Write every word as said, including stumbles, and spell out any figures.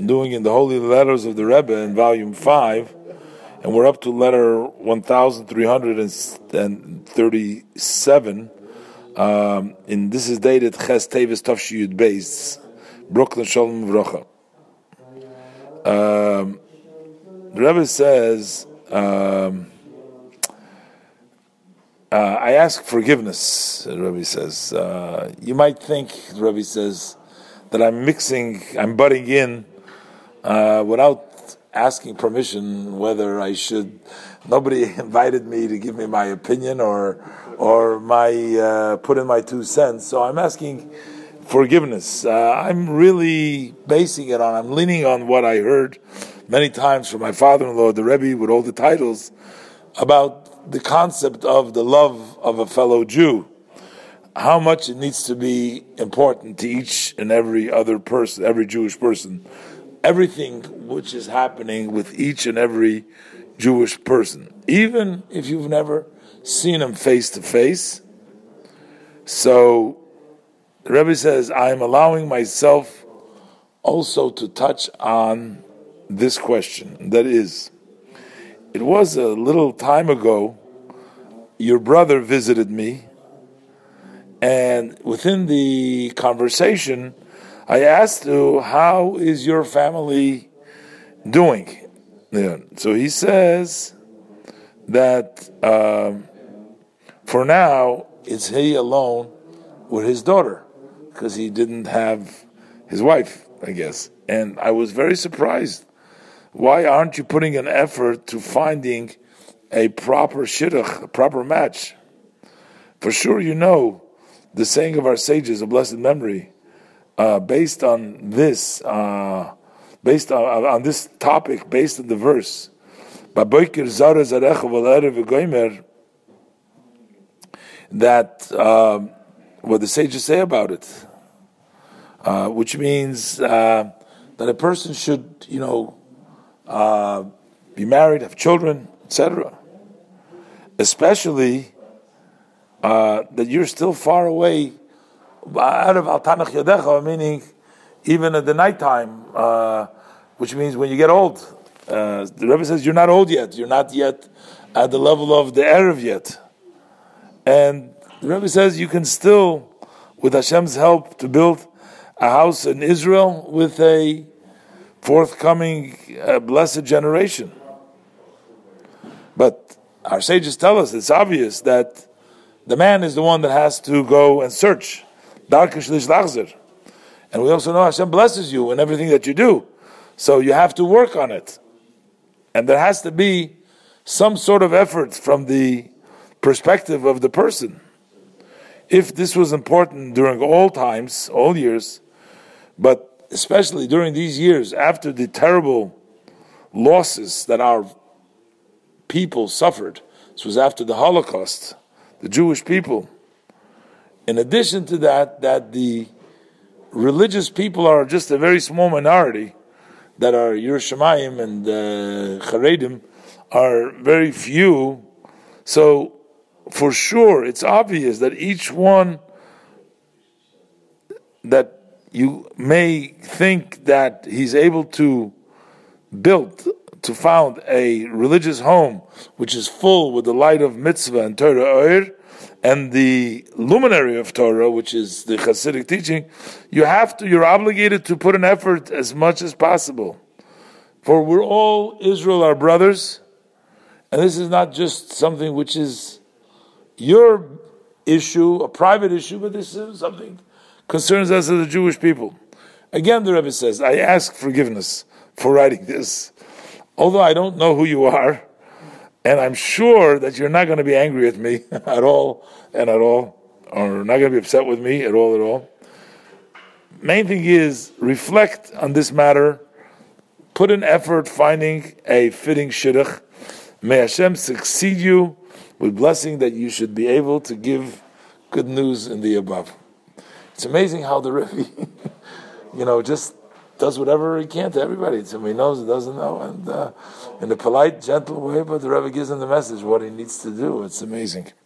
I'm doing in the Holy Letters of the Rebbe in volume five, and we're up to letter one thousand three hundred thirty-seven. Um, and this is dated Ches Tevis Tavshiyud Beis, Brooklyn Shalom V'rocha. Um, the Rebbe says, um, uh, I ask forgiveness, the Rebbe says. Uh, you might think, the Rebbe says, that I'm mixing, I'm butting in uh, without asking permission whether I should. Nobody invited me to give me my opinion or or my uh, put in my two cents. So I'm asking forgiveness. Uh, I'm really basing it on, I'm leaning on what I heard many times from my father-in-law, the Rebbe, with all the titles, about the concept of the love of a fellow Jew. How much it needs to be important to each and every other person, every Jewish person. Everything which is happening with each and every Jewish person, even if you've never seen him face to face. So the Rebbe says, I am allowing myself also to touch on this question. That is, it was a little time ago, your brother visited me, and within the conversation, I asked you, how is your family doing? Yeah. So he says that um, for now, it's he alone with his daughter, because he didn't have his wife, I guess. And I was very surprised. Why aren't you putting an effort to finding a proper shidduch, a proper match? For sure you know the saying of our sages, a blessed memory, uh, based on this, uh, based on, on this topic, based on the verse, that um, what the sages say about it, uh, which means uh, that a person should, you know, uh, be married, have children, et cetera. Especially uh, that you're still far away out of Al Tanach Yadecha, meaning even at the nighttime, uh, which means when you get old. Uh, the Rebbe says you're not old yet. You're not yet at the level of the Erev yet. And the Rebbe says you can still, with Hashem's help, to build a house in Israel with a forthcoming uh, blessed generation. But our sages tell us it's obvious that the man is the one that has to go and search. And we also know Hashem blesses you in everything that you do. So you have to work on it. And there has to be some sort of effort from the perspective of the person. If this was important during all times, all years, but especially during these years, after the terrible losses that our people suffered, this was after the Holocaust, the Jewish people. In addition to that, that the religious people are just a very small minority, that are Yerushalayim and uh, Charedim are very few. So for sure, it's obvious that each one that you may think that he's able to build, to found a religious home which is full with the light of mitzvah and Torah Oir, and the luminary of Torah, which is the Hasidic teaching, you have to, you're obligated to put an effort as much as possible. For we're all Israel, our brothers, and this is not just something which is your issue, a private issue, but this is something concerns us as the Jewish people. Again, the Rebbe says, I ask forgiveness for writing this, although I don't know who you are, and I'm sure that you're not going to be angry at me at all and at all, or not going to be upset with me at all at all. Main thing is, reflect on this matter, put in effort finding a fitting shidduch. May Hashem succeed you with blessing that you should be able to give good news in the above. It's amazing how the Rebbe, you know, just does whatever he can to everybody. Somebody knows, it doesn't know, and uh, in a polite, gentle way, but the Rebbe gives him the message, what he needs to do. It's amazing.